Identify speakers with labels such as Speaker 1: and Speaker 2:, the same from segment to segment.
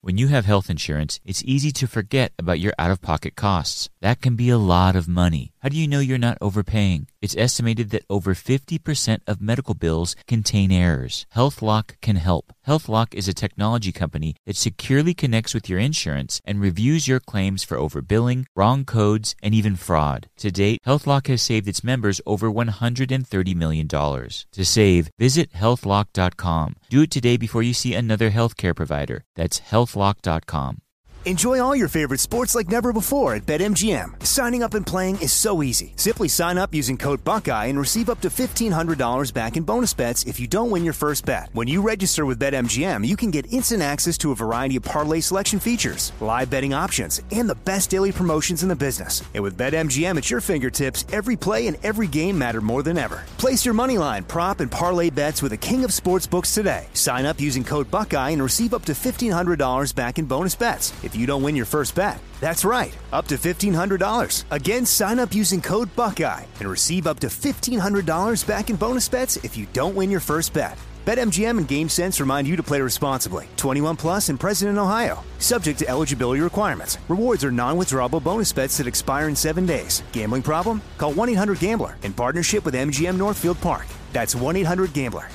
Speaker 1: When you have health insurance, it's easy to forget about your out-of-pocket costs. That can be a lot of money. How do you know you're not overpaying? It's estimated that over 50% of medical bills contain errors. HealthLock can help. HealthLock is a technology company that securely connects with your insurance and reviews your claims for overbilling, wrong codes, and even fraud. To date, HealthLock has saved its members over $130 million. To save, visit healthlock.com. Do it today before you see another healthcare provider. That's healthlock.com.
Speaker 2: Enjoy all your favorite sports like never before at BetMGM. Signing up and playing is so easy. Simply sign up using code Buckeye and receive up to $1,500 back in bonus bets if you don't win your first bet. When you register with BetMGM, you can get instant access to a variety of parlay selection features, live betting options, and the best daily promotions in the business. And with BetMGM at your fingertips, every play and every game matter more than ever. Place your moneyline, prop, and parlay bets with the king of sportsbooks today. Sign up using code Buckeye and receive up to $1,500 back in bonus bets if you don't win your first bet. That's right, up to $1,500. Again, sign up using code Buckeye and receive up to $1,500 back in bonus bets if you don't win your first bet. BetMGM and GameSense remind you to play responsibly. 21 plus and present in Ohio. Subject to eligibility requirements. Rewards are non-withdrawable bonus bets that expire in 7 days. Gambling problem? Call 1-800-GAMBLER in partnership with MGM Northfield Park. That's 1-800-GAMBLER.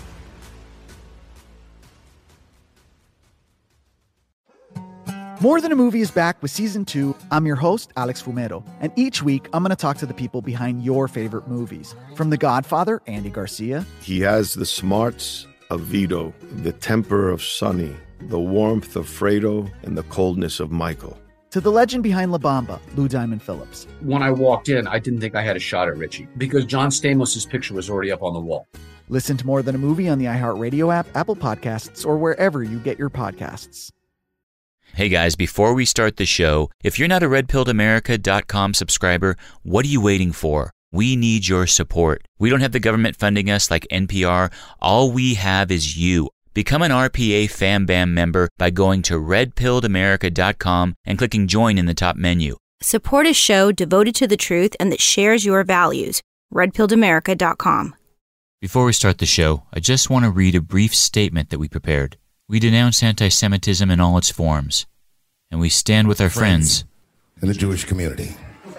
Speaker 3: More Than a Movie is back with Season 2. I'm your host, Alex Fumero, and each week I'm going to talk to the people behind your favorite movies. From The Godfather, Andy Garcia.
Speaker 4: He has the smarts of Vito, the temper of Sonny, the warmth of Fredo, and the coldness of Michael.
Speaker 3: To the legend behind La Bamba, Lou Diamond Phillips.
Speaker 5: When I walked in, I didn't think I had a shot at Richie because John Stamos' picture was already up on the wall.
Speaker 3: Listen to More Than a Movie on the iHeartRadio app, Apple Podcasts, or wherever you get your podcasts.
Speaker 1: Hey guys, before we start the show, if you're not a redpilledamerica.com subscriber, what are you waiting for? We need your support. We don't have the government funding us like NPR. All we have is you. Become an RPA FamBam member by going to redpilledamerica.com and clicking join in the top menu.
Speaker 6: Support a show devoted to the truth and that shares your values. redpilledamerica.com.
Speaker 1: Before we start the show, I just want to read a brief statement that we prepared. We denounce anti-Semitism in all its forms, and we stand with our friends
Speaker 7: in the Jewish community.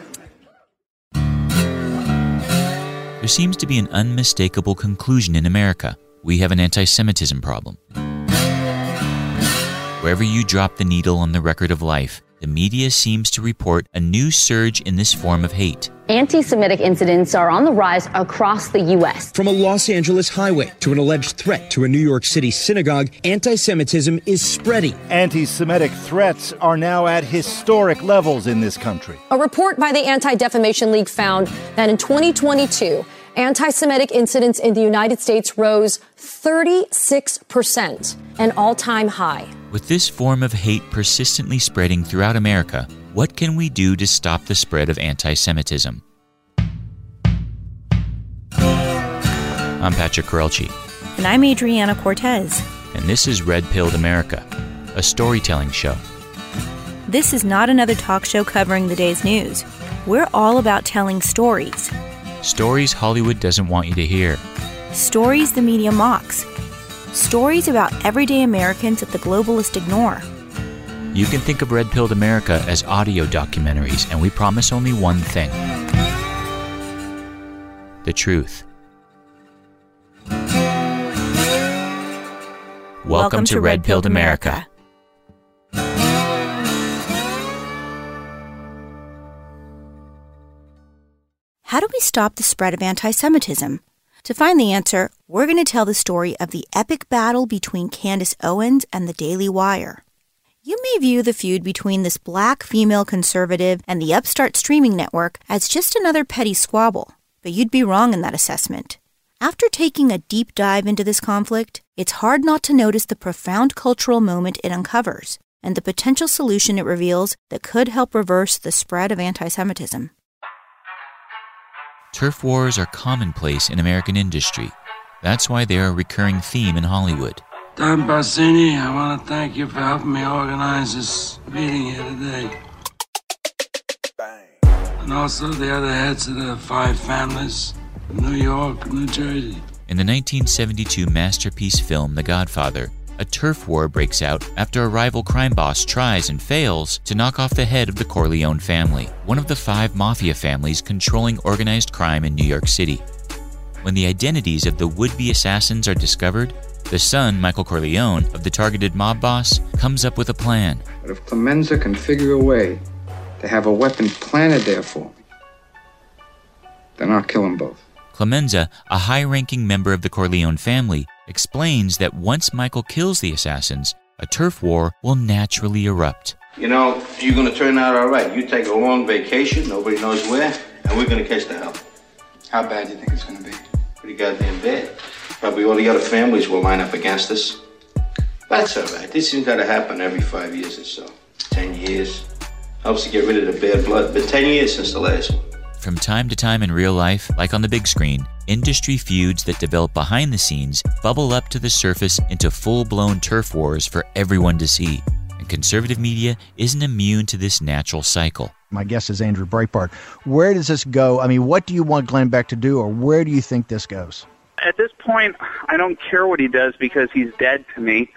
Speaker 1: There seems to be an unmistakable conclusion in America. We have an anti-Semitism problem. Wherever you drop the needle on the record of life, the media seems to report a new surge in this form of hate.
Speaker 8: Anti-Semitic incidents are on the rise across the U.S.
Speaker 9: From a Los Angeles highway to an alleged threat to a New York City synagogue, anti-Semitism is spreading.
Speaker 10: Anti-Semitic threats are now at historic levels in this country.
Speaker 8: A report by the Anti-Defamation League found that in 2022, anti-Semitic incidents in the United States rose 36%, an all-time high.
Speaker 1: With this form of hate persistently spreading throughout America, what can we do to stop the spread of anti-Semitism? I'm Patrick Corelchi.
Speaker 6: And I'm Adriana Cortez.
Speaker 1: And this is Red Pilled America, a storytelling show.
Speaker 6: This is not another talk show covering the day's news. We're all about telling stories.
Speaker 1: Stories Hollywood doesn't want you to hear.
Speaker 6: Stories the media mocks. Stories about everyday Americans that the globalists ignore.
Speaker 1: You can think of Red Pilled America as audio documentaries, and we promise only one thing. The truth. Welcome to Red Pilled America.
Speaker 6: How do we stop the spread of anti-Semitism? To find the answer, we're going to tell the story of the epic battle between Candace Owens and the Daily Wire. You may view the feud between this black female conservative and the upstart streaming network as just another petty squabble, but you'd be wrong in that assessment. After taking a deep dive into this conflict, it's hard not to notice the profound cultural moment it uncovers and the potential solution it reveals that could help reverse the spread of anti-Semitism.
Speaker 1: Turf wars are commonplace in American industry. That's why they're a recurring theme in Hollywood.
Speaker 11: Don Bassini, I want to thank you for helping me organize this meeting here today. Bang. And also the other heads of the 5 families from New York, New Jersey.
Speaker 1: In the 1972 masterpiece film The Godfather, a turf war breaks out after a rival crime boss tries and fails to knock off the head of the Corleone family, one of the 5 mafia families controlling organized crime in New York City. When the identities of the would-be assassins are discovered, the son, Michael Corleone, of the targeted mob boss, comes up with a plan.
Speaker 12: But if Clemenza can figure a way to have a weapon planted there for me, then I'll kill them both.
Speaker 1: Clemenza, a high-ranking member of the Corleone family, explains that once Michael kills the assassins, a turf war will naturally erupt.
Speaker 13: You know, you're going to turn out all right. You take a long vacation, nobody knows where, and we're going to catch the hell.
Speaker 12: How bad do you think it's going to be?
Speaker 13: Pretty goddamn bad. Probably all the other families will line up against us. That's all right. This has got to happen every 5 years or so. 10 years. Helps to get rid of the bad blood. But 10 years since the last one.
Speaker 1: From time to time in real life, like on the big screen, industry feuds that develop behind the scenes bubble up to the surface into full-blown turf wars for everyone to see. And conservative media isn't immune to this natural cycle.
Speaker 10: My guest is Andrew Breitbart. Where does this go? I mean, what do you want Glenn Beck to do, or where do you think this goes?
Speaker 14: At this point, I don't care what he does because he's dead to me.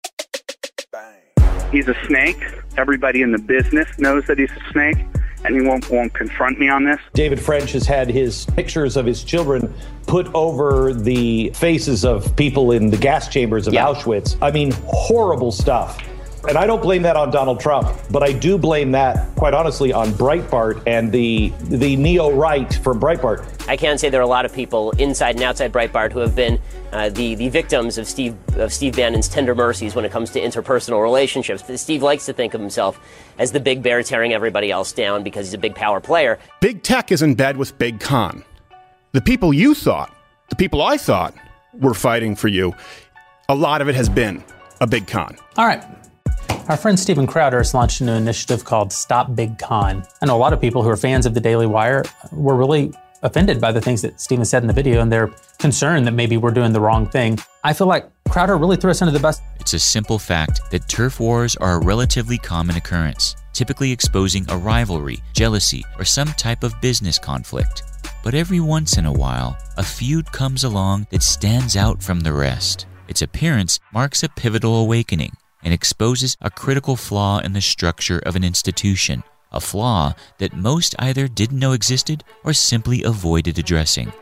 Speaker 14: He's a snake. Everybody in the business knows that he's a snake, and he won't confront me on this.
Speaker 15: David French has had his pictures of his children put over the faces of people in the gas chambers of Auschwitz. I mean, horrible stuff. And I don't blame that on Donald Trump, but I do blame that, quite honestly, on Breitbart and the neo-right from Breitbart.
Speaker 16: I can say there are a lot of people inside and outside Breitbart who have been the victims of Steve Bannon's tender mercies when it comes to interpersonal relationships. Steve likes to think of himself as the big bear tearing everybody else down because he's a big power player.
Speaker 17: Big tech is in bed with big con. The people you thought, the people I thought were fighting for you, a lot of it has been a big con.
Speaker 18: All right. Our friend Steven Crowder has launched a new initiative called Stop Big Con. I know a lot of people who are fans of the Daily Wire were really offended by the things that Steven said in the video, and they're concerned that maybe we're doing the wrong thing. I feel like Crowder really threw us under the bus.
Speaker 1: It's a simple fact that turf wars are a relatively common occurrence, typically exposing a rivalry, jealousy, or some type of business conflict. But every once in a while, a feud comes along that stands out from the rest. Its appearance marks a pivotal awakening and exposes a critical flaw in the structure of an institution, a flaw that most either didn't know existed or simply avoided addressing.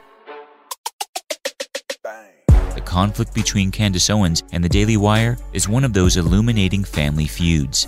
Speaker 1: The conflict between Candace Owens and the Daily Wire is one of those illuminating family feuds.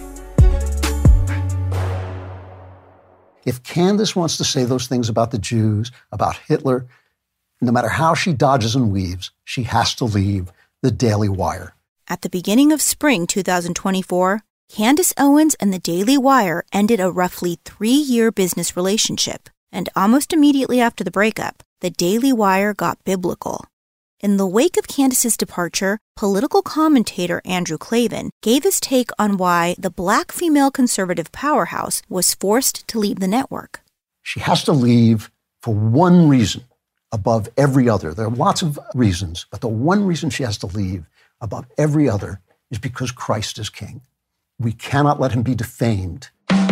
Speaker 19: If Candace wants to say those things about the Jews, about Hitler, no matter how she dodges and weaves, she has to leave the Daily Wire.
Speaker 6: At the beginning of spring 2024, Candace Owens and the Daily Wire ended a roughly 3-year business relationship, and almost immediately after the breakup, the Daily Wire got biblical. In the wake of Candace's departure, political commentator Andrew Klavan gave his take on why the black female conservative powerhouse was forced to leave the network.
Speaker 19: She has to leave for one reason above every other. There are lots of reasons, but the one reason she has to leave above every other is because Christ is king. We cannot let him be defamed.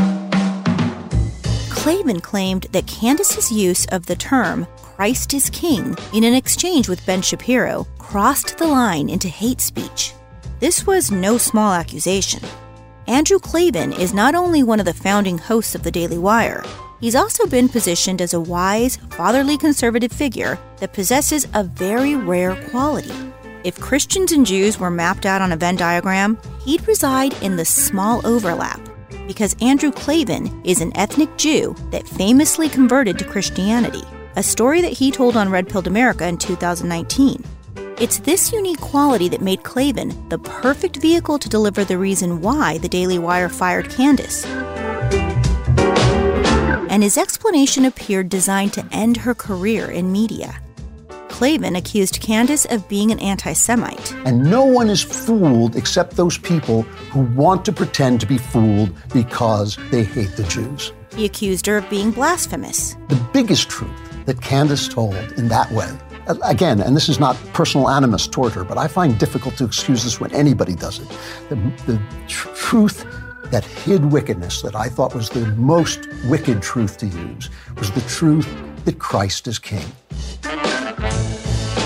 Speaker 6: Klavan claimed that Candace's use of the term Christ is king in an exchange with Ben Shapiro crossed the line into hate speech. This was no small accusation. Andrew Klavan is not only one of the founding hosts of the Daily Wire, he's also been positioned as a wise, fatherly conservative figure that possesses a very rare quality. If Christians and Jews were mapped out on a Venn diagram, he'd reside in the small overlap, because Andrew Klavan is an ethnic Jew that famously converted to Christianity, a story that he told on Red Pilled America in 2019. It's this unique quality that made Klavan the perfect vehicle to deliver the reason why the Daily Wire fired Candace. And his explanation appeared designed to end her career in media. Klavan accused Candace of being an anti-Semite.
Speaker 19: And no one is fooled except those people who want to pretend to be fooled because they hate the Jews.
Speaker 6: He accused her of being blasphemous.
Speaker 19: The biggest truth that Candace told in that way, again, and this is not personal animus toward her, but I find difficult to excuse this when anybody does it. The truth that hid wickedness, that I thought was the most wicked truth to use, was the truth that Christ is king.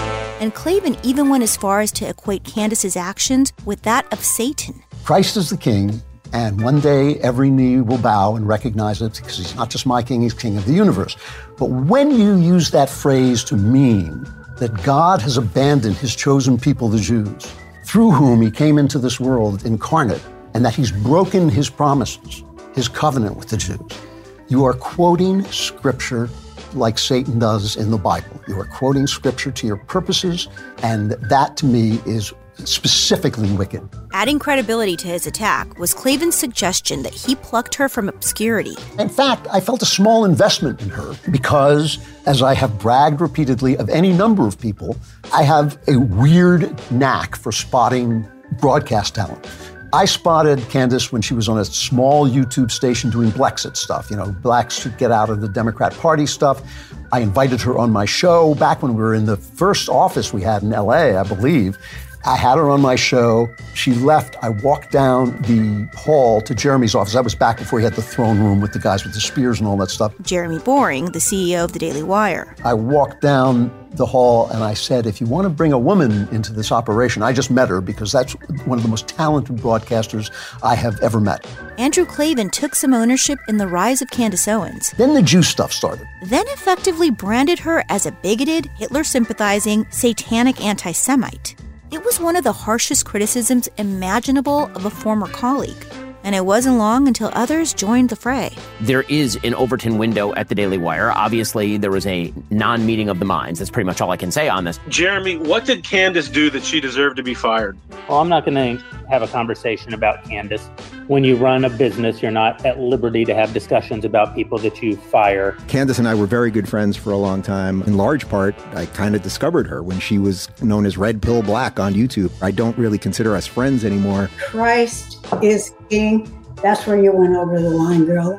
Speaker 6: And Klavan even went as far as to equate Candace's actions with that of Satan.
Speaker 19: Christ is the king, and one day every knee will bow and recognize it because he's not just my king, he's king of the universe. But when you use that phrase to mean that God has abandoned his chosen people, the Jews, through whom he came into this world incarnate, and that he's broken his promises, his covenant with the Jews, you are quoting scripture like Satan does in the Bible. You are quoting scripture to your purposes, and that to me is specifically wicked.
Speaker 6: Adding credibility to his attack was Klavan's suggestion that he plucked her from obscurity.
Speaker 19: In fact, I felt a small investment in her because, as I have bragged repeatedly of any number of people, I have a weird knack for spotting broadcast talent. I spotted Candace when she was on a small YouTube station doing Blexit stuff, blacks should get out of the Democrat Party stuff. I invited her on my show back when we were in the first office we had in LA, I believe. I had her on my show. She left. I walked down the hall to Jeremy's office. That was back before he had the throne room with the guys with the spears and all that stuff.
Speaker 6: Jeremy Boring, the CEO of the Daily Wire.
Speaker 19: I walked down the hall and I said, if you want to bring a woman into this operation, I just met her because that's one of the most talented broadcasters I have ever met.
Speaker 6: Andrew Klavan took some ownership in the rise of Candace Owens.
Speaker 19: Then the Jew stuff started.
Speaker 6: Then effectively branded her as a bigoted, Hitler-sympathizing, satanic anti-Semite. It was one of the harshest criticisms imaginable of a former colleague. And it wasn't long until others joined the fray.
Speaker 20: There is an Overton window at the Daily Wire. Obviously, there was a non-meeting of the minds. That's pretty much all I can say on this.
Speaker 21: Jeremy, what did Candace do that she deserved to be fired?
Speaker 18: Well, I'm not going to have a conversation about Candace. When you run a business, you're not at liberty to have discussions about people that you fire.
Speaker 22: Candace and I were very good friends for a long time. In large part, I kind of discovered her when she was known as Red Pill Black on YouTube. I don't really consider us friends anymore.
Speaker 23: Christ is king. That's where you went over the line, girl.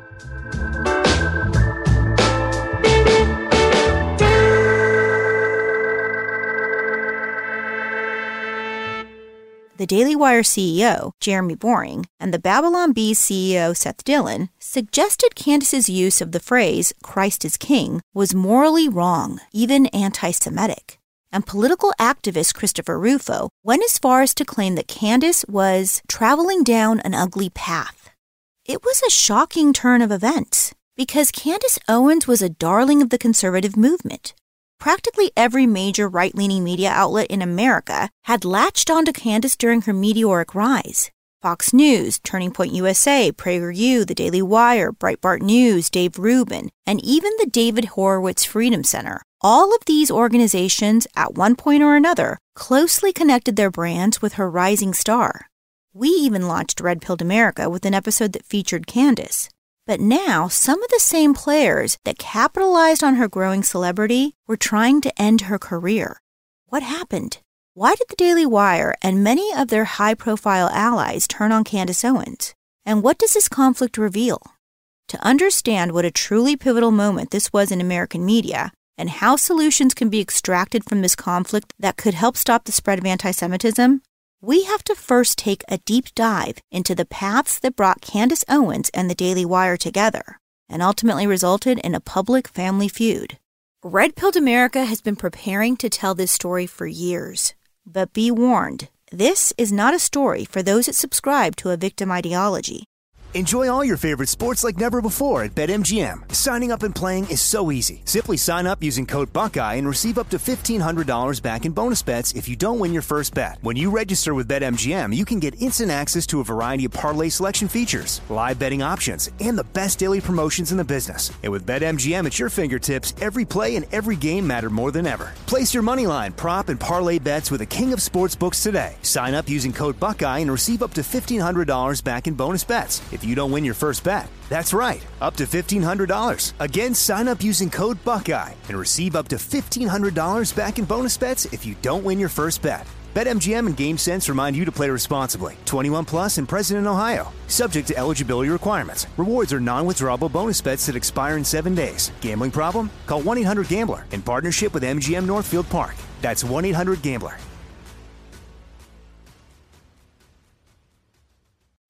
Speaker 6: The Daily Wire CEO, Jeremy Boring, and the Babylon Bee's CEO, Seth Dillon, suggested Candace's use of the phrase, Christ is king, was morally wrong, even anti-Semitic. And political activist Christopher Rufo went as far as to claim that Candace was traveling down an ugly path. It was a shocking turn of events, because Candace Owens was a darling of the conservative movement. Practically every major right-leaning media outlet in America had latched onto Candace during her meteoric rise. Fox News, Turning Point USA, PragerU, The Daily Wire, Breitbart News, Dave Rubin, and even the David Horowitz Freedom Center. All of these organizations, at one point or another, closely connected their brands with her rising star. We even launched Red Pilled America with an episode that featured Candace. But now, some of the same players that capitalized on her growing celebrity were trying to end her career. What happened? Why did the Daily Wire and many of their high-profile allies turn on Candace Owens? And what does this conflict reveal? To understand what a truly pivotal moment this was in American media, and how solutions can be extracted from this conflict that could help stop the spread of anti-Semitism, we have to first take a deep dive into the paths that brought Candace Owens and the Daily Wire together, and ultimately resulted in a public family feud. Red Pilled America has been preparing to tell this story for years. But be warned, this is not a story for those that subscribe to a victim ideology.
Speaker 2: Enjoy all your favorite sports like never before at BetMGM. Signing up and playing is so easy. Simply sign up using code Buckeye and receive up to $1,500 back in bonus bets if you don't win your first bet. When you register with BetMGM, you can get instant access to a variety of parlay selection features, live betting options, and the best daily promotions in the business. And with BetMGM at your fingertips, every play and every game matter more than ever. Place your moneyline, prop, and parlay bets with the king of sportsbooks today. Sign up using code Buckeye and receive up to $1,500 back in bonus bets if you don't win your first bet. That's right, up to $1,500. Again, sign up using code Buckeye and receive up to $1,500 back in bonus bets if you don't win your first bet. BetMGM and GameSense remind you to play responsibly. 21 plus and present in Ohio. Subject to eligibility requirements. Rewards are non-withdrawable bonus bets that expire in 7 days. Gambling problem? Call 1-800-GAMBLER in partnership with MGM Northfield Park. That's 1-800-GAMBLER.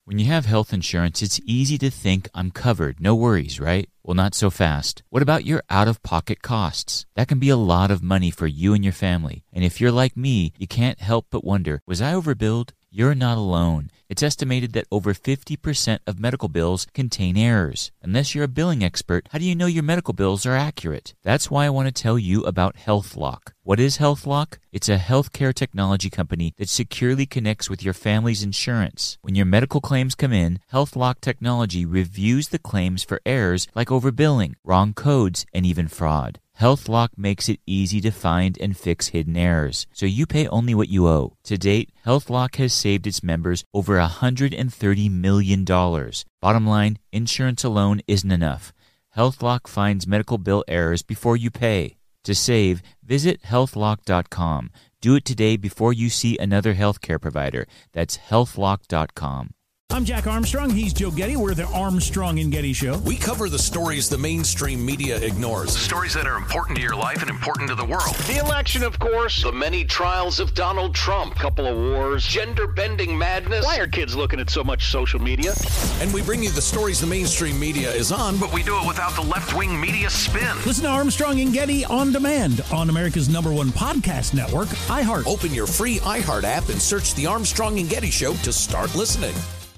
Speaker 1: When you have health insurance, it's easy to think I'm covered, no worries, right? Well, not so fast. What about your out-of-pocket costs? That can be a lot of money for you and your family. And if you're like me, you can't help but wonder, was I overbilled? You're not alone. It's estimated that over 50% of medical bills contain errors. Unless you're a billing expert, how do you know your medical bills are accurate? That's why I want to tell you about HealthLock. What is HealthLock? It's a healthcare technology company that securely connects with your family's insurance. When your medical claims come in, HealthLock technology reviews the claims for errors like overbilling, wrong codes, and even fraud. HealthLock makes it easy to find and fix hidden errors, so you pay only what you owe. To date, HealthLock has saved its members over $130 million. Bottom line, insurance alone isn't enough. HealthLock finds medical bill errors before you pay. To save, visit healthlock.com. Do it today before you see another healthcare provider. That's healthlock.com.
Speaker 3: I'm Jack Armstrong. He's Joe Getty. We're the Armstrong and Getty Show.
Speaker 4: We cover the stories the mainstream media ignores. Stories that are important to your life and important to the world.
Speaker 5: The election, of course.
Speaker 4: The many trials of Donald Trump.
Speaker 5: Couple of wars.
Speaker 4: Gender-bending madness.
Speaker 5: Why are kids looking at so much social media?
Speaker 4: And we bring you the stories the mainstream media is on, but we do it without the left-wing media spin.
Speaker 3: Listen to Armstrong and Getty on demand on America's #1 podcast network, iHeart.
Speaker 4: Open your free iHeart app and search The Armstrong and Getty Show to start listening.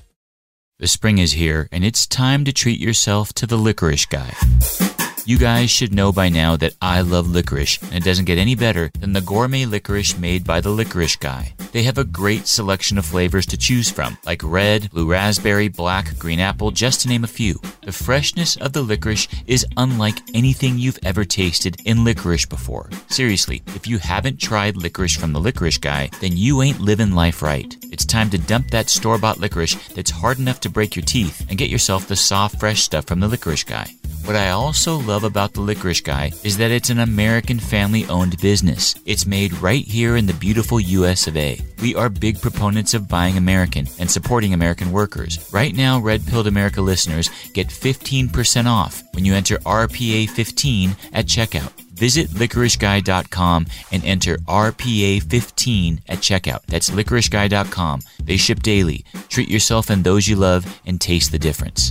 Speaker 1: The spring is here, and it's time to treat yourself to the Licorice Guy. You guys should know by now that I love licorice, and it doesn't get any better than the gourmet licorice made by the Licorice Guy. They have a great selection of flavors to choose from, like red, blue raspberry, black, green apple, just to name a few. The freshness of the licorice is unlike anything you've ever tasted in licorice before. Seriously, if you haven't tried licorice from the Licorice Guy, then you ain't living life right. It's time to dump that store-bought licorice that's hard enough to break your teeth and get yourself the soft, fresh stuff from the Licorice Guy. What I also love about the Licorice Guy is that it's an American family-owned business. It's made right here in the beautiful US of A. We are big proponents of buying American and supporting American workers. Right now, Red Pilled America listeners get 15% off when you enter RPA15 at checkout. Visit licoriceguy.com and enter RPA15 at checkout. That's licoriceguy.com. They ship daily. Treat yourself and those you love and taste the difference.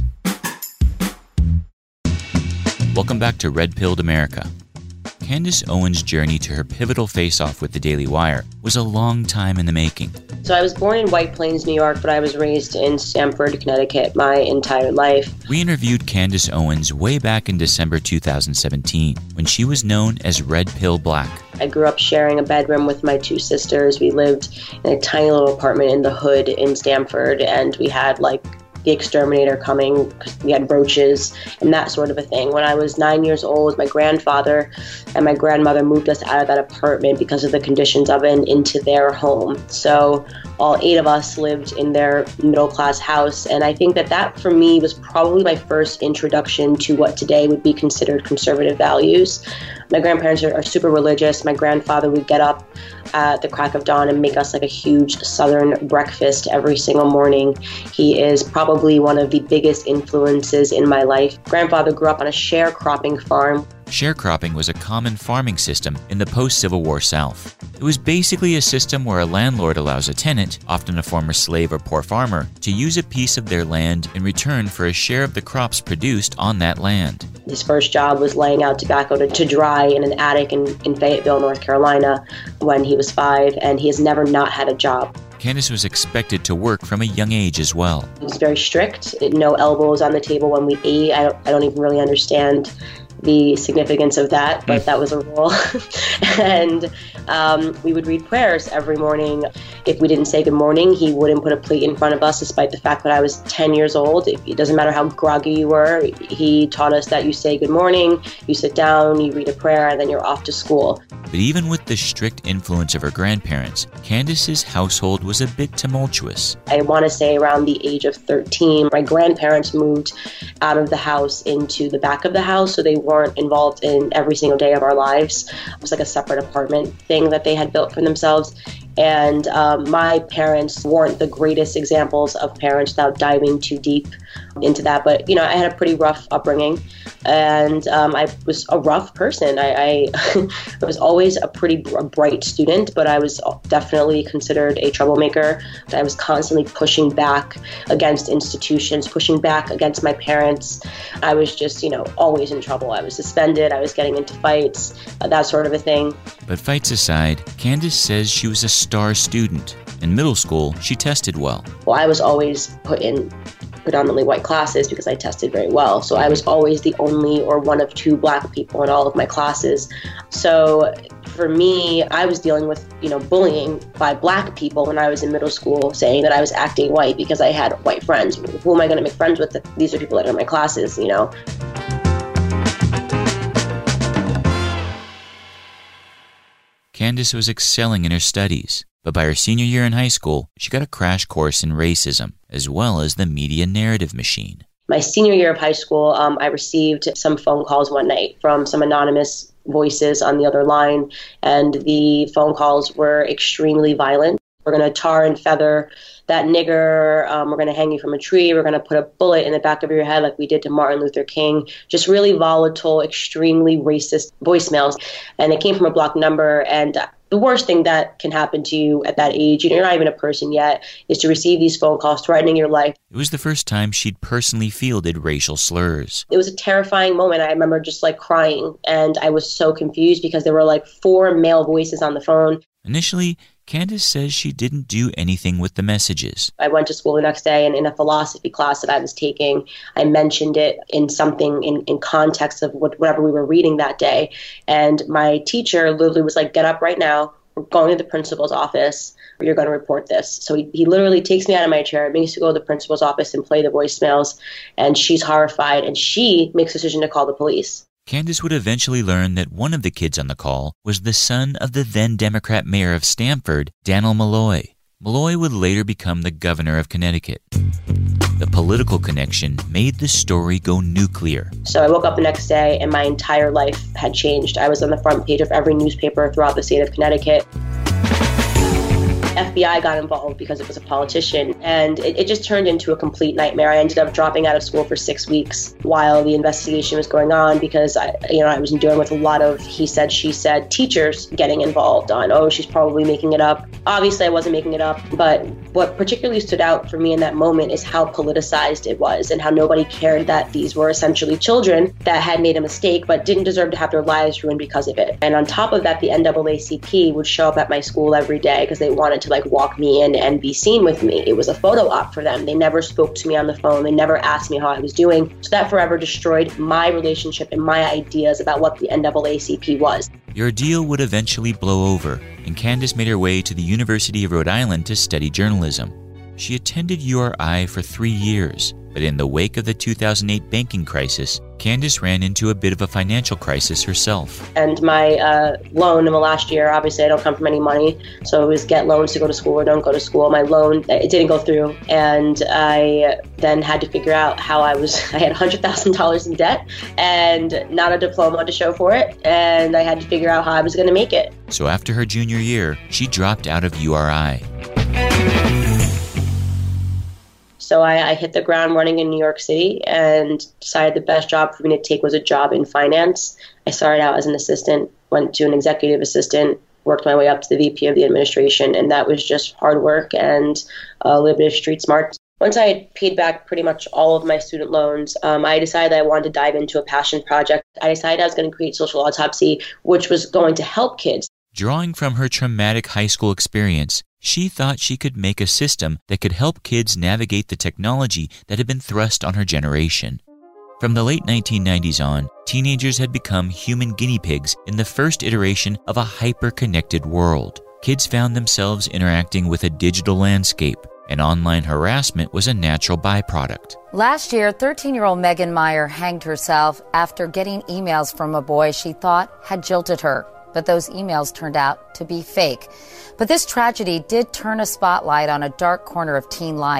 Speaker 1: Welcome back to Red Pilled America. Candace Owens' journey to her pivotal face-off with the Daily Wire was a long time in the making.
Speaker 24: So I was born in White Plains, New York, but I was raised in Stamford, Connecticut my entire life.
Speaker 1: We interviewed Candace Owens way back in December 2017, when she was known as Red Pill Black.
Speaker 24: I grew up sharing a bedroom with my two sisters. We lived in a tiny little apartment in the hood in Stamford, and we had the exterminator coming because we had roaches and that sort of a thing. When I was 9 years old, my grandfather and my grandmother moved us out of that apartment because of the conditions of it and into their home. So all 8 of us lived in their middle-class house, and I think that for me was probably my first introduction to what today would be considered conservative values. My grandparents are super religious. My grandfather would get up at the crack of dawn and make us a huge Southern breakfast every single morning. He is probably one of the biggest influences in my life. Grandfather grew up on a sharecropping farm.
Speaker 1: Sharecropping was a common farming system in the post-Civil War South. It was basically a system where a landlord allows a tenant, often a former slave or poor farmer, to use a piece of their land in return for a share of the crops produced on that land.
Speaker 24: His first job was laying out tobacco to dry in an attic in Fayetteville, North Carolina, when he was 5, and he has never not had a job.
Speaker 1: Candace was expected to work from a young age as well.
Speaker 24: He was very strict. No elbows on the table when we ate. I don't even really understand the significance of that, but that was a rule. And we would read prayers every morning. If we didn't say good morning, he wouldn't put a plate in front of us, despite the fact that I was 10 years old. It doesn't matter how groggy you were. He taught us that you say good morning, you sit down, you read a prayer, and then you're off to school.
Speaker 1: But even with the strict influence of her grandparents, Candace's household was a bit tumultuous.
Speaker 24: I want to say around the age of 13, my grandparents moved out of the house into the back of the house, so they weren't involved in every single day of our lives. It was like a separate apartment thing that they had built for themselves. And my parents weren't the greatest examples of parents without diving too deep into that. But, I had a pretty rough upbringing, and I was a rough person. I was always a pretty bright student, but I was definitely considered a troublemaker. I was constantly pushing back against institutions, pushing back against my parents. I was just, always in trouble. I was suspended. I was getting into fights, that sort of a thing.
Speaker 1: But fights aside, Candace says she was a star student. In middle school, she tested well.
Speaker 24: Well, I was always put in predominantly white classes because I tested very well. So I was always the only or one of two black people in all of my classes. So for me, I was dealing with, bullying by black people when I was in middle school, saying that I was acting white because I had white friends. Who am I going to make friends with? These are people that are in my classes,
Speaker 1: Candace was excelling in her studies, but by her senior year in high school, she got a crash course in racism, as well as the media narrative machine.
Speaker 24: My senior year of high school, I received some phone calls one night from some anonymous voices on the other line, and the phone calls were extremely violent. We're going to tar and feather that nigger. We're going to hang you from a tree. We're going to put a bullet in the back of your head like we did to Martin Luther King. Just really volatile, extremely racist voicemails. And it came from a blocked number. And the worst thing that can happen to you at that age, you're not even a person yet, is to receive these phone calls threatening your life.
Speaker 1: It was the first time she'd personally fielded racial slurs.
Speaker 24: It was a terrifying moment. I remember just crying, and I was so confused because there were 4 male voices on the phone.
Speaker 1: Initially, Candace says she didn't do anything with the messages.
Speaker 24: I went to school the next day, and in a philosophy class that I was taking, I mentioned it in something in context of whatever we were reading that day. And my teacher literally was like, "Get up right now. We're going to the principal's office. You're going to report this." So he literally takes me out of my chair, makes me go to the principal's office and play the voicemails. And she's horrified, and she makes a decision to call the police.
Speaker 1: Candace would eventually learn that one of the kids on the call was the son of the then Democrat mayor of Stamford, Dannel Malloy. Malloy would later become the governor of Connecticut. The political connection made the story go nuclear.
Speaker 24: So I woke up the next day and my entire life had changed. I was on the front page of every newspaper throughout the state of Connecticut. FBI got involved because it was a politician, and it just turned into a complete nightmare. I ended up dropping out of school for 6 weeks while the investigation was going on because I was dealing with a lot of he said, she said, teachers getting involved on, oh, she's probably making it up. Obviously, I wasn't making it up, but what particularly stood out for me in that moment is how politicized it was and how nobody cared that these were essentially children that had made a mistake but didn't deserve to have their lives ruined because of it. And on top of that, the NAACP would show up at my school every day because they wanted to walk me in and be seen with me. It was a photo op for them. They never spoke to me on the phone. They never asked me how I was doing. So that forever destroyed my relationship and my ideas about what the NAACP was.
Speaker 1: Your deal would eventually blow over, and Candace made her way to the University of Rhode Island to study journalism. She attended URI for 3 years, but in the wake of the 2008 banking crisis, Candace ran into a bit of a financial crisis herself.
Speaker 24: And my loan in the last year, obviously I don't come from any money, so it was get loans to go to school or don't go to school. My loan, it didn't go through, and I then had to figure out how I had $100,000 in debt and not a diploma to show for it, and I had to figure out how I was going to make it.
Speaker 1: So after her junior year, she dropped out of URI.
Speaker 24: So I hit the ground running in New York City and decided the best job for me to take was a job in finance. I started out as an assistant, went to an executive assistant, worked my way up to the VP of the administration, and that was just hard work and a little bit of street smart. Once I had paid back pretty much all of my student loans, I decided that I wanted to dive into a passion project. I decided I was going to create Social Autopsy, which was going to help kids.
Speaker 1: Drawing from her traumatic high school experience, she thought she could make a system that could help kids navigate the technology that had been thrust on her generation. From the late 1990s on, teenagers had become human guinea pigs in the first iteration of a hyper-connected world. Kids found themselves interacting with a digital landscape, and online harassment was a natural byproduct.
Speaker 7: Last year, 13-year-old Megan Meyer hanged herself after getting emails from a boy she thought had jilted her. But those emails turned out to be fake. But this tragedy did turn a spotlight on a dark corner of teen life.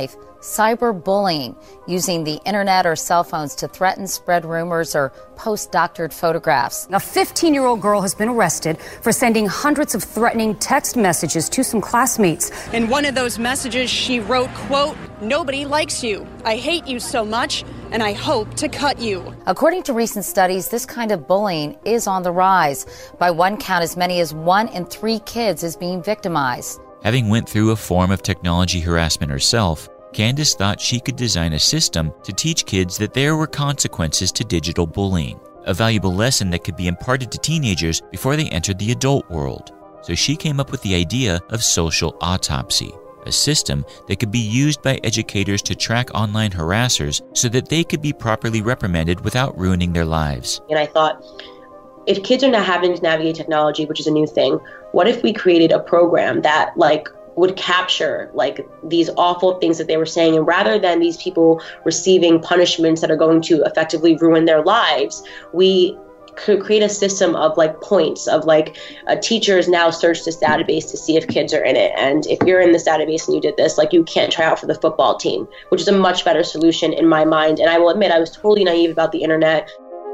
Speaker 7: cyberbullying, using the internet or cell phones to threaten, spread rumors, or post doctored photographs.
Speaker 8: A 15-year-old girl has been arrested for sending hundreds of threatening text messages to some classmates.
Speaker 9: In one of those messages, she wrote, quote, "Nobody likes you. I hate you so much, and I hope to cut you."
Speaker 7: According to recent studies, this kind of bullying is on the rise. By one count, as many as 1 in 3 kids is being victimized.
Speaker 1: Having went through a form of technology harassment herself, Candace thought she could design a system to teach kids that there were consequences to digital bullying, a valuable lesson that could be imparted to teenagers before they entered the adult world. So she came up with the idea of social autopsy, a system that could be used by educators to track online harassers so that they could be properly reprimanded without ruining their lives.
Speaker 24: And I thought, if kids are not having to navigate technology, which is a new thing, what if we created a program that would capture these awful things that they were saying, and rather than these people receiving punishments that are going to effectively ruin their lives, we could create a system of points of teachers now search this database to see if kids are in it, and if you're in this database and you did this, you can't try out for the football team, which is a much better solution in my mind. And I will admit, I was totally naive about the internet.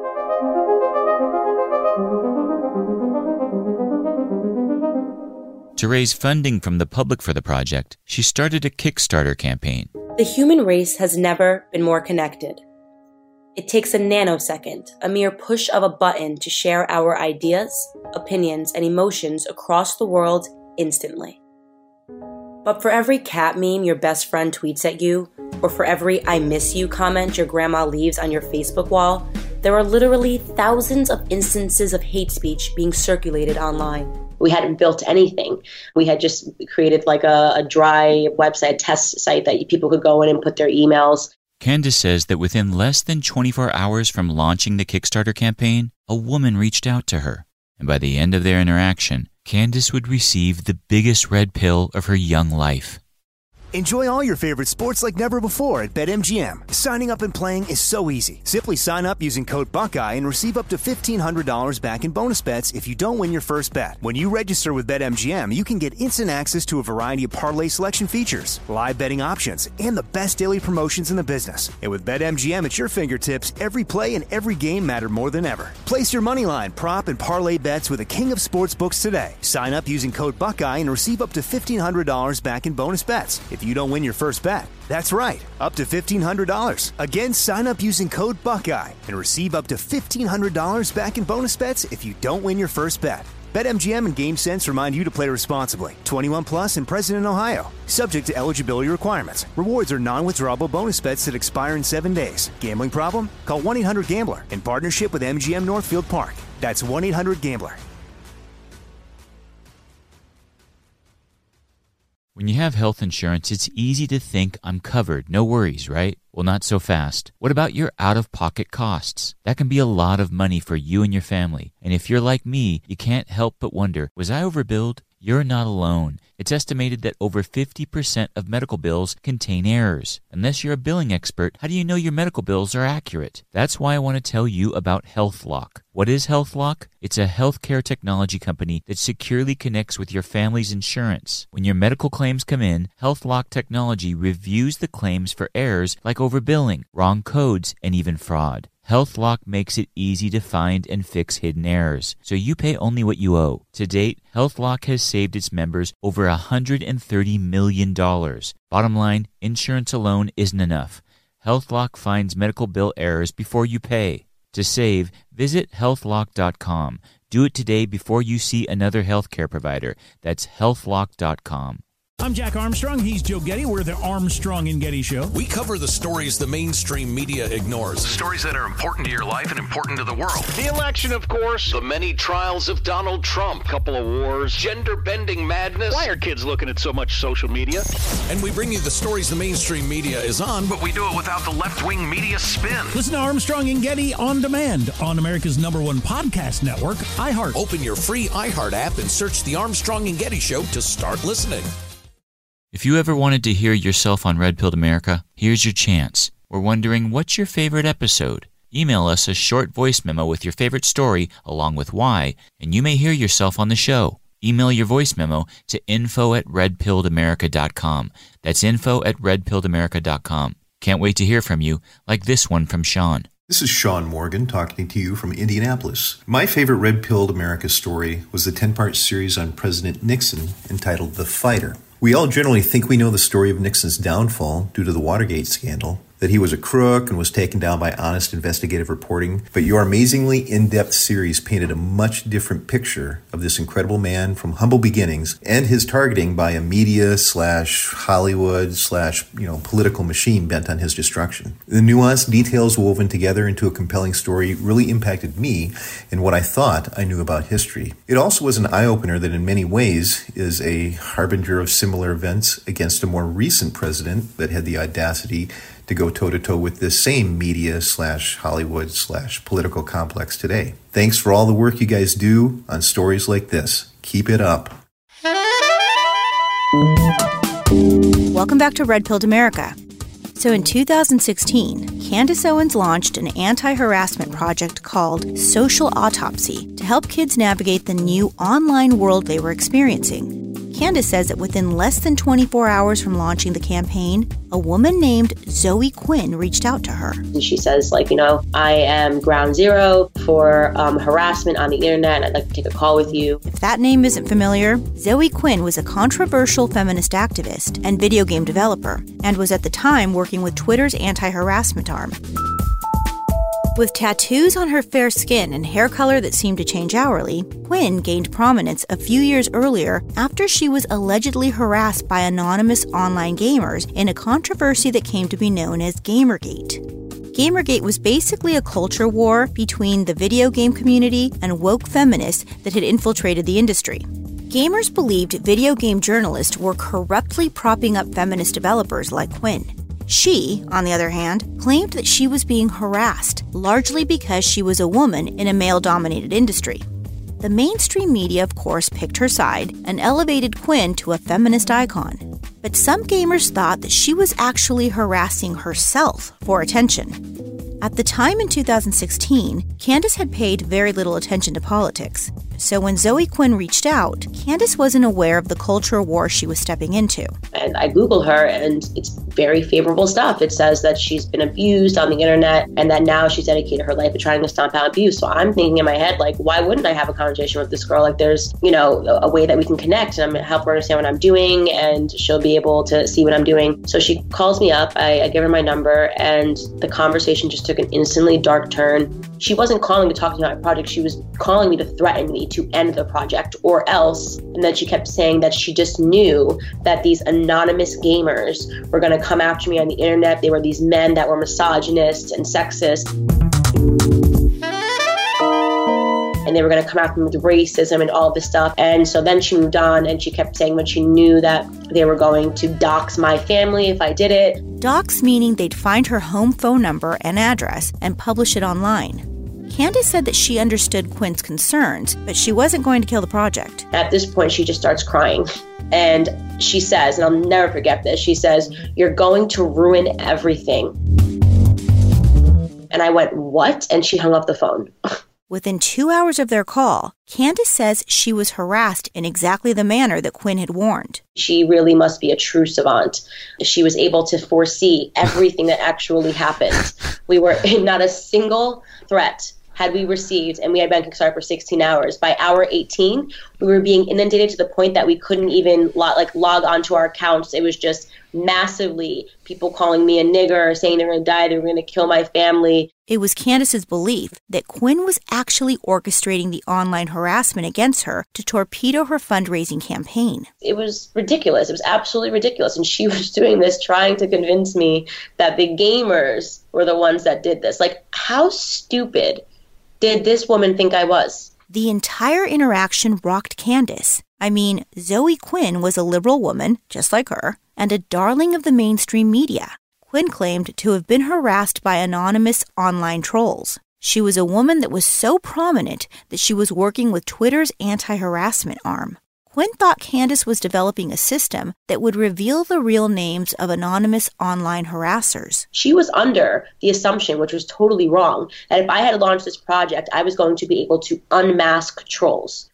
Speaker 1: To raise funding from the public for the project, she started a Kickstarter campaign.
Speaker 11: The human race has never been more connected. It takes a nanosecond, a mere push of a button, to share our ideas, opinions, and emotions across the world instantly. But for every cat meme your best friend tweets at you, or for every "I miss you" comment your grandma leaves on your Facebook wall, there are literally thousands of instances of hate speech being circulated online.
Speaker 24: We hadn't built anything. We had just created a dry website test site that people could go in and put their emails.
Speaker 1: Candace says that within less than 24 hours from launching the Kickstarter campaign, a woman reached out to her. And by the end of their interaction, Candace would receive the biggest red pill of her young life.
Speaker 2: Enjoy all your favorite sports like never before at BetMGM. Signing up and playing is so easy. Simply sign up using code Buckeye and receive up to $1,500 back in bonus bets if you don't win your first bet. When you register with BetMGM, you can get instant access to a variety of parlay selection features, live betting options, and the best daily promotions in the business. And with BetMGM at your fingertips, every play and every game matter more than ever. Place your moneyline, prop, and parlay bets with the king of sportsbooks today. Sign up using code Buckeye and receive up to $1,500 back in bonus bets if you don't win your first bet. That's right, up to $1,500. Again, sign up using code Buckeye and receive up to $1,500 back in bonus bets if you don't win your first bet. BetMGM and GameSense remind you to play responsibly. 21 plus and present in Ohio. Subject to eligibility requirements. Rewards are non-withdrawable bonus bets that expire in 7 days. Gambling problem? Call 1-800-GAMBLER in partnership with MGM Northfield Park. That's 1-800-GAMBLER.
Speaker 1: When you have health insurance, it's easy to think I'm covered, no worries, right? Well, not so fast. What about your out-of-pocket costs? That can be a lot of money for you and your family. And if you're like me, you can't help but wonder, was I overbilled? You're not alone. It's estimated that over 50% of medical bills contain errors. Unless you're a billing expert, how do you know your medical bills are accurate? That's why I want to tell you about HealthLock. What is HealthLock? It's a healthcare technology company that securely connects with your family's insurance. When your medical claims come in, HealthLock technology reviews the claims for errors like overbilling, wrong codes, and even fraud. HealthLock makes it easy to find and fix hidden errors, so you pay only what you owe. To date, HealthLock has saved its members over $130 million. Bottom line, insurance alone isn't enough. HealthLock finds medical bill errors before you pay. To save, visit healthlock.com. Do it today before you see another healthcare provider. That's healthlock.com.
Speaker 3: I'm Jack Armstrong. He's Joe Getty. We're the Armstrong and Getty Show.
Speaker 4: We cover the stories the mainstream media ignores. Stories that are important to your life and important to the world.
Speaker 5: The election, of course.
Speaker 4: The many trials of Donald Trump.
Speaker 5: Couple of wars.
Speaker 4: Gender-bending madness.
Speaker 5: Why are kids looking at so much social media?
Speaker 4: And we bring you the stories the mainstream media is on, but we do it without the left-wing media spin.
Speaker 3: Listen to Armstrong and Getty on demand on America's #1 podcast network, iHeart.
Speaker 4: Open your free iHeart app and search The Armstrong and Getty Show to start listening.
Speaker 1: If you ever wanted to hear yourself on Red Pilled America, here's your chance. We're wondering, what's your favorite episode? Email us a short voice memo with your favorite story, along with why, and you may hear yourself on the show. Email your voice memo to info@redpilledamerica.com. That's info@redpilledamerica.com. Can't wait to hear from you, like this one from Sean.
Speaker 10: This is Sean Morgan talking to you from Indianapolis. My favorite Red Pilled America story was the 10-part series on President Nixon entitled The Fighter. We all generally think we know the story of Nixon's downfall due to the Watergate scandal, that he was a crook and was taken down by honest investigative reporting. But your amazingly in-depth series painted a much different picture of this incredible man from humble beginnings and his targeting by a media/Hollywood/political machine bent on his destruction. The nuanced details woven together into a compelling story really impacted me in what I thought I knew about history. It also was an eye-opener that in many ways is a harbinger of similar events against a more recent president that had the audacity to go toe-to-toe with this same media/Hollywood/political complex today. Thanks for all the work you guys do on stories like this. Keep it up.
Speaker 6: Welcome back to Red Pilled America. So in 2016, Candace Owens launched an anti-harassment project called Social Autopsy to help kids navigate the new online world they were experiencing. Candace says that within less than 24 hours from launching the campaign, a woman named Zoe Quinn reached out to her.
Speaker 24: And she says, I am ground zero for harassment on the internet, and I'd like to take a call with you.
Speaker 6: If that name isn't familiar, Zoe Quinn was a controversial feminist activist and video game developer, and was at the time working with Twitter's anti-harassment arm. With tattoos on her fair skin and hair color that seemed to change hourly, Quinn gained prominence a few years earlier after she was allegedly harassed by anonymous online gamers in a controversy that came to be known as Gamergate. Gamergate was basically a culture war between the video game community and woke feminists that had infiltrated the industry. Gamers believed video game journalists were corruptly propping up feminist developers like Quinn. She, on the other hand, claimed that she was being harassed, largely because she was a woman in a male-dominated industry. The mainstream media, of course, picked her side and elevated Quinn to a feminist icon. But some gamers thought that she was actually harassing herself for attention. At the time in 2016, Candace had paid very little attention to politics. So when Zoe Quinn reached out, Candace wasn't aware of the culture war she was stepping into.
Speaker 24: And I Googled her, and it's very favorable stuff. It says that she's been abused on the internet and that now she's dedicated her life to trying to stomp out abuse. So I'm thinking in my head, why wouldn't I have a conversation with this girl? There's, a way that we can connect, and I'm going to help her understand what I'm doing, and she'll be able to see what I'm doing. So she calls me up, I give her my number, and the conversation just took an instantly dark turn. She wasn't calling to talk to me about my project. She was calling me to threaten me to end the project or else. And then she kept saying that she just knew that these anonymous gamers were going to come after me on the internet. They were these men that were misogynist and sexist. And they were going to come after me with racism and all this stuff. And so then she moved on, and she kept saying when she knew that they were going to dox my family if I did it.
Speaker 6: Dox meaning they'd find her home phone number and address and publish it online. Candace said that she understood Quinn's concerns, but she wasn't going to kill the project.
Speaker 24: At this point, she just starts crying. And she says, and I'll never forget this, she says, "You're going to ruin everything." And I went, "What?" And she hung up the phone.
Speaker 6: Within 2 hours of their call, Candace says she was harassed in exactly the manner that Quinn had warned.
Speaker 24: She really must be a true savant. She was able to foresee everything that actually happened. We were not a single threat had we received, and we had been kickstarted for 16 hours. By hour 18, we were being inundated to the point that we couldn't even log onto our accounts. It was just massively people calling me a nigger, saying they were going to die, they were going to kill my family.
Speaker 6: It was Candace's belief that Quinn was actually orchestrating the online harassment against her to torpedo her fundraising campaign.
Speaker 24: It was ridiculous. It was absolutely ridiculous. And she was doing this trying to convince me that the gamers were the ones that did this. How stupid did this woman think I was?
Speaker 6: The entire interaction rocked Candace. Zoe Quinn was a liberal woman, just like her, and a darling of the mainstream media. Quinn claimed to have been harassed by anonymous online trolls. She was a woman that was so prominent that she was working with Twitter's anti-harassment arm. Quinn thought Candace was developing a system that would reveal the real names of anonymous online harassers.
Speaker 24: She was under the assumption, which was totally wrong, that if I had launched this project, I was going to be able to unmask trolls.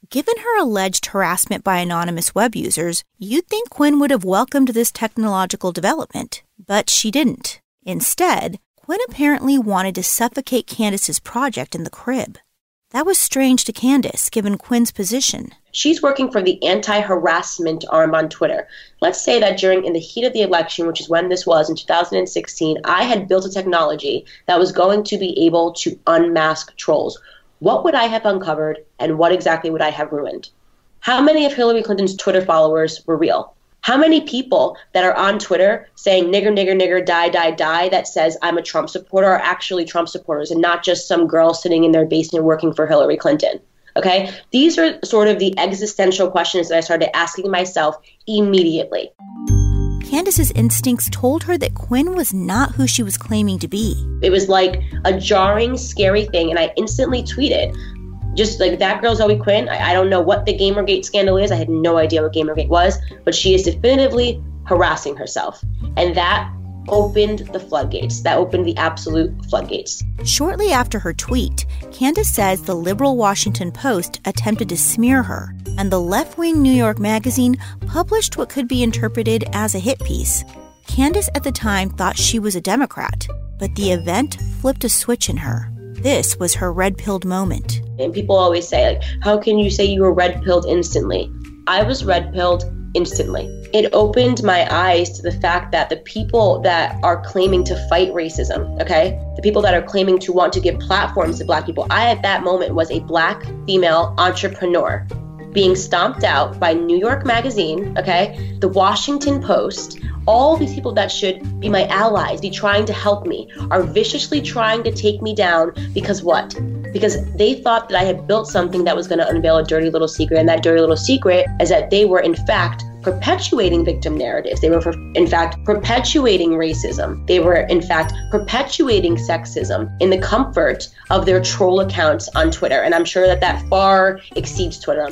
Speaker 6: Given her alleged harassment by anonymous web users, you'd think Quinn would have welcomed this technological development, but she didn't. Instead, Quinn apparently wanted to suffocate Candace's project in the crib. That was strange to Candace, given Quinn's position.
Speaker 24: She's working for the anti-harassment arm on Twitter. Let's say that in the heat of the election, which is when this was in 2016, I had built a technology that was going to be able to unmask trolls. What would I have uncovered, and what exactly would I have ruined? How many of Hillary Clinton's Twitter followers were real? How many people that are on Twitter saying nigger, nigger, nigger, die, die, die, that says I'm a Trump supporter are actually Trump supporters and not just some girl sitting in their basement working for Hillary Clinton? Okay? These are sort of the existential questions that I started asking myself immediately.
Speaker 6: Candace's instincts told her that Quinn was not who she was claiming to be.
Speaker 24: It was like a jarring, scary thing, and I instantly tweeted, just like, that girl Zoe Quinn, I don't know what the Gamergate scandal is. I had no idea what Gamergate was, but she is definitively harassing herself. And that opened the floodgates. That opened the absolute floodgates.
Speaker 6: Shortly after her tweet, Candace says the liberal Washington Post attempted to smear her, and the left-wing New York Magazine published what could be interpreted as a hit piece. Candace at the time thought she was a Democrat, but the event flipped a switch in her. This was her red-pilled moment.
Speaker 24: And people always say, like, how can you say you were red-pilled instantly? I was red-pilled instantly. It opened my eyes to the fact that the people that are claiming to fight racism, okay, the people that are claiming to want to give platforms to Black people, I at that moment was a Black female entrepreneur being stomped out by New York Magazine, okay, the Washington Post. All these people that should be my allies, be trying to help me, are viciously trying to take me down because what? Because they thought that I had built something that was going to unveil a dirty little secret, and that dirty little secret is that they were in fact perpetuating victim narratives. They were in fact perpetuating racism. They were in fact perpetuating sexism in the comfort of their troll accounts on Twitter. And I'm sure that that far exceeds Twitter.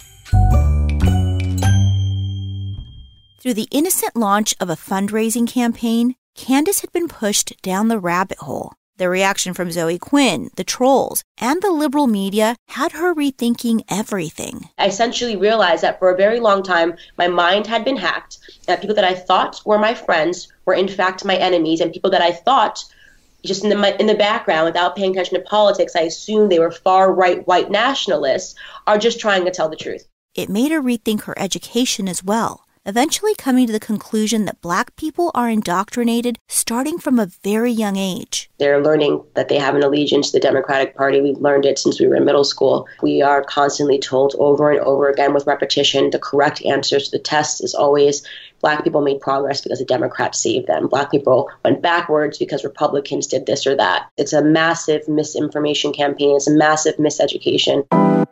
Speaker 6: Through the innocent launch of a fundraising campaign, Candace had been pushed down the rabbit hole. The reaction from Zoe Quinn, the trolls, and the liberal media had her rethinking everything.
Speaker 24: I essentially realized that for a very long time, my mind had been hacked, that people that I thought were my friends were in fact my enemies, and people that I thought just in the background, without paying attention to politics, I assumed they were far-right white nationalists, are just trying to tell the truth.
Speaker 6: It made her rethink her education as well, eventually coming to the conclusion that Black people are indoctrinated starting from a very young age.
Speaker 24: They're learning that they have an allegiance to the Democratic Party. We've learned it since we were in middle school. We are constantly told over and over again with repetition, the correct answers to the test is always Black people made progress because the Democrats saved them. Black people went backwards because Republicans did this or that. It's a massive misinformation campaign. It's a massive miseducation.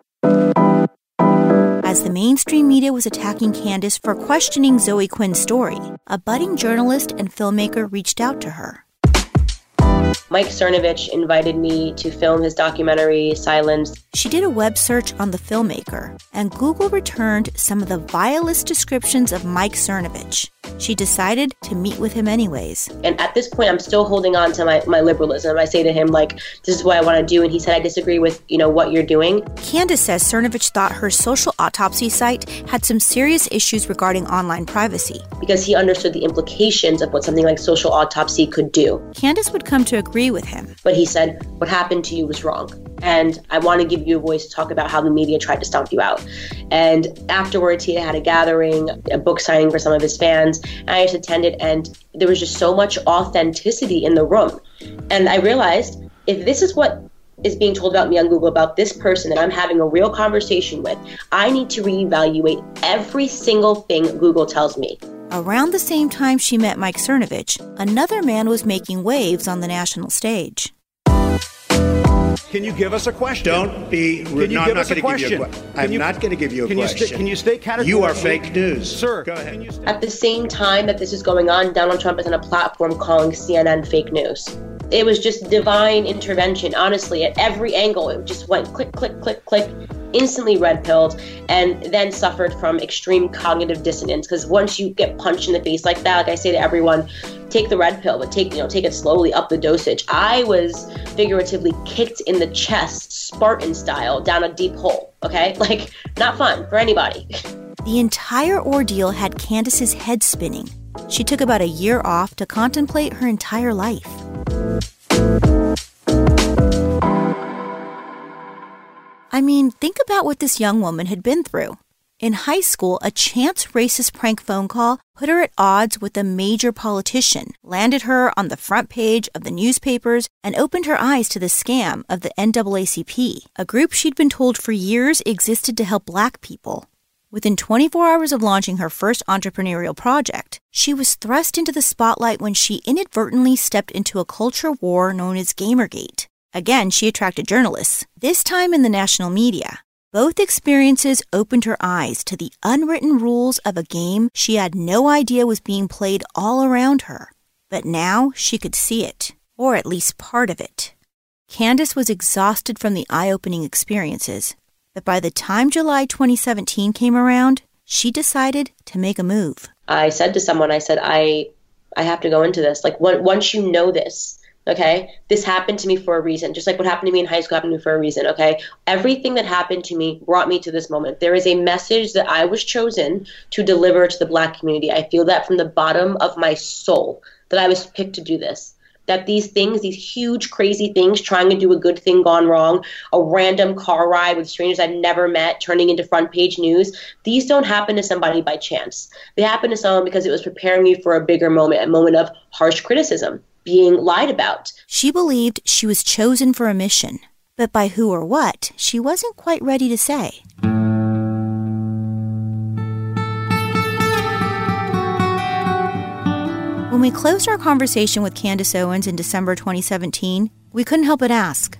Speaker 6: As the mainstream media was attacking Candace for questioning Zoe Quinn's story, a budding journalist and filmmaker reached out to her.
Speaker 24: Mike Cernovich invited me to film his documentary, Silence.
Speaker 6: She did a web search on the filmmaker, and Google returned some of the vilest descriptions of Mike Cernovich. She decided to meet with him anyways.
Speaker 24: And at this point, I'm still holding on to my liberalism. I say to him, like, this is what I want to do. And he said, I disagree with, what you're doing.
Speaker 6: Candace says Cernovich thought her social autopsy site had some serious issues regarding online privacy.
Speaker 24: Because he understood the implications of what something like social autopsy could do.
Speaker 6: Candace would come to agree with him.
Speaker 24: But he said, what happened to you was wrong. And I want to give you a voice to talk about how the media tried to stomp you out. And afterwards, he had a gathering, a book signing for some of his fans. And I just attended, and there was just so much authenticity in the room. And I realized, if this is what is being told about me on Google, about this person that I'm having a real conversation with, I need to reevaluate every single thing Google tells me.
Speaker 6: Around the same time she met Mike Cernovich, another man was making waves on the national stage.
Speaker 12: Can you give us a question?
Speaker 13: Don't be rude. No, I'm not going to give you a question. I'm not going to give you a question.
Speaker 12: Can you stay categorical?
Speaker 13: You are fake news.
Speaker 12: Sir,
Speaker 13: go ahead.
Speaker 24: At the same time that this is going on, Donald Trump is on a platform calling CNN fake news. It was just divine intervention, honestly, at every angle. It just went click, click, click, click. instantly red-pilled, and then suffered from extreme cognitive dissonance. Because once you get punched in the face like that, like I say to everyone, take the red pill, but take it slowly, up the dosage. I was figuratively kicked in the chest, Spartan style, down a deep hole, okay? Like, not fun for anybody.
Speaker 6: The entire ordeal had Candace's head spinning. She took about a year off to contemplate her entire life. I mean, think about what this young woman had been through. In high school, a chance racist prank phone call put her at odds with a major politician, landed her on the front page of the newspapers, and opened her eyes to the scam of the NAACP, a group she'd been told for years existed to help Black people. Within 24 hours of launching her first entrepreneurial project, she was thrust into the spotlight when she inadvertently stepped into a culture war known as Gamergate. Again, she attracted journalists, this time in the national media. Both experiences opened her eyes to the unwritten rules of a game she had no idea was being played all around her. But now she could see it, or at least part of it. Candace was exhausted from the eye-opening experiences, but by the time July 2017 came around, she decided to make a move.
Speaker 24: I said to someone, I have to go into this. Like, once you know this, okay, this happened to me for a reason. Just like what happened to me in high school happened to me for a reason, okay? Everything that happened to me brought me to this moment. There is a message that I was chosen to deliver to the Black community. I feel that from the bottom of my soul, that I was picked to do this. That these things, these huge, crazy things, trying to do a good thing gone wrong, a random car ride with strangers I've never met, turning into front page news, these don't happen to somebody by chance. They happen to someone because it was preparing you for a bigger moment, a moment of harsh criticism, being lied about.
Speaker 6: She believed she was chosen for a mission, but by who or what, she wasn't quite ready to say. When we closed our conversation with Candace Owens in December 2017, we couldn't help but ask.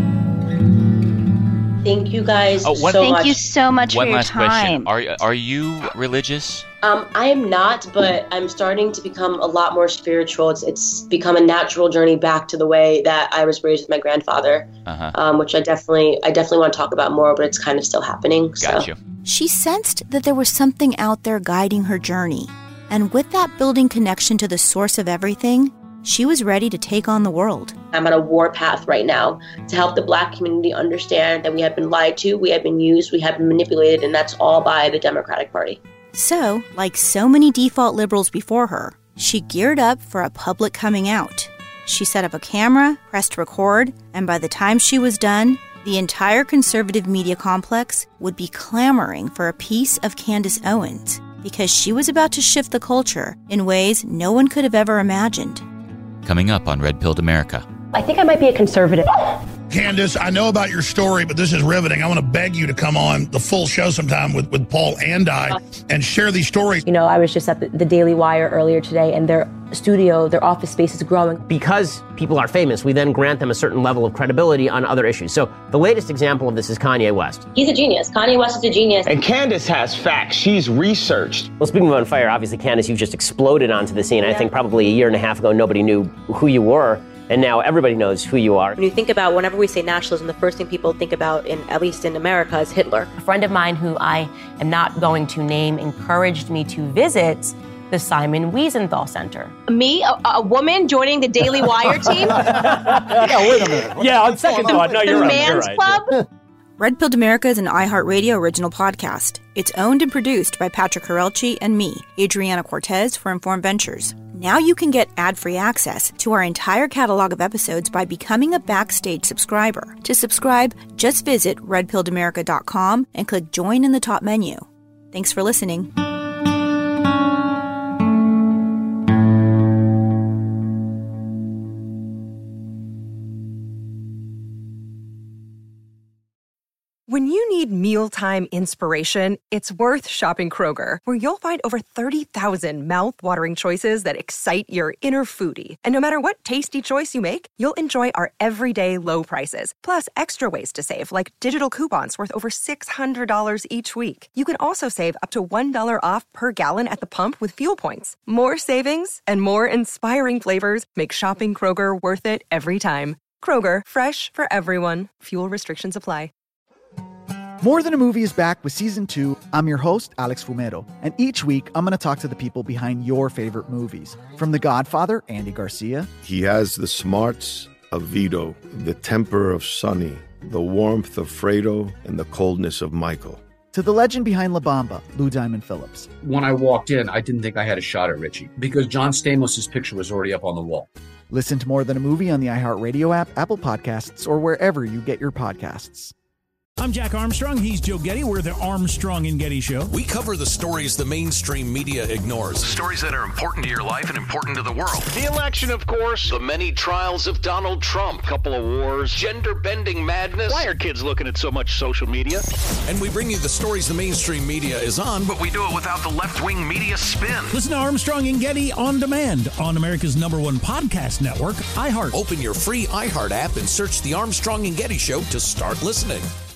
Speaker 24: Thank you guys so much.
Speaker 14: Thank you so much for your
Speaker 1: last
Speaker 14: time.
Speaker 1: Question. Are you religious?
Speaker 24: I am not, but I'm starting to become a lot more spiritual. It's become a natural journey back to the way that I was raised with my grandfather, which I definitely want to talk about more, but it's kind of still happening.
Speaker 1: Got you.
Speaker 6: She sensed that there was something out there guiding her journey. And with that building connection to the source of everything, she was ready to take on the world.
Speaker 24: I'm on a war path right now to help the Black community understand that we have been lied to, we have been used, we have been manipulated, and that's all by the Democratic Party.
Speaker 6: So, like so many default liberals before her, she geared up for a public coming out. She set up a camera, pressed record, and by the time she was done, the entire conservative media complex would be clamoring for a piece of Candace Owens, because she was about to shift the culture in ways no one could have ever imagined.
Speaker 1: Coming up on Red Pilled America.
Speaker 24: I think I might be a conservative.
Speaker 3: Candace, I know about your story, but this is riveting. I want to beg you to come on the full show sometime with Paul and I and share these stories.
Speaker 24: You know, I was just at the Daily Wire earlier today, and their studio, their office space is growing.
Speaker 20: Because people are famous, we then grant them a certain level of credibility on other issues. So the latest example of this is Kanye West.
Speaker 24: He's a genius. Kanye West is a genius.
Speaker 13: And Candace has facts. She's researched.
Speaker 20: Well, speaking of on fire, obviously, Candace, you've just exploded onto the scene. Yeah. I think probably a year and a half ago, nobody knew who you were. And now everybody knows who you are.
Speaker 24: When you think about, whenever we say nationalism, the first thing people think about, at least in America, is Hitler.
Speaker 15: A friend of mine who I am not going to name encouraged me to visit the Simon Wiesenthal Center.
Speaker 24: Me, a woman joining the Daily Wire team?
Speaker 20: Yeah, wait a minute. Yeah, on second thought, no, you're right.
Speaker 24: The Man's Club?
Speaker 6: Red Pilled America is an iHeartRadio original podcast. It's owned and produced by Patrick Harelchi and me, Adriana Cortez, for Informed Ventures. Now you can get ad-free access to our entire catalog of episodes by becoming a Backstage subscriber. To subscribe, just visit redpilledamerica.com and click Join in the top menu. Thanks for listening.
Speaker 16: When you need mealtime inspiration, it's worth shopping Kroger, where you'll find over 30,000 mouth-watering choices that excite your inner foodie. And no matter what tasty choice you make, you'll enjoy our everyday low prices, plus extra ways to save, like digital coupons worth over $600 each week. You can also save up to $1 off per gallon at the pump with fuel points. More savings and more inspiring flavors make shopping Kroger worth it every time. Kroger, fresh for everyone. Fuel restrictions apply.
Speaker 14: More Than a Movie is back with Season 2. I'm your host, Alex Fumero, and each week I'm going to talk to the people behind your favorite movies. From The Godfather, Andy Garcia.
Speaker 17: He has the smarts of Vito, the temper of Sonny, the warmth of Fredo, and the coldness of Michael.
Speaker 14: To the legend behind La Bamba, Lou Diamond Phillips.
Speaker 19: When I walked in, I didn't think I had a shot at Richie because John Stamos' picture was already up on the wall.
Speaker 14: Listen to More Than a Movie on the iHeartRadio app, Apple Podcasts, or wherever you get your podcasts.
Speaker 21: I'm Jack Armstrong. He's Joe Getty. We're the Armstrong and Getty Show.
Speaker 4: We cover the stories the mainstream media ignores. Stories that are important to your life and important to the world.
Speaker 5: The election, of course.
Speaker 4: The many trials of Donald Trump.
Speaker 5: Couple of wars.
Speaker 4: Gender-bending madness.
Speaker 5: Why are kids looking at so much social media?
Speaker 4: And we bring you the stories the mainstream media is on, but we do it without the left-wing media spin.
Speaker 21: Listen to Armstrong and Getty on demand on America's #1 podcast network, iHeart.
Speaker 4: Open your free iHeart app and search the Armstrong and Getty Show to start listening.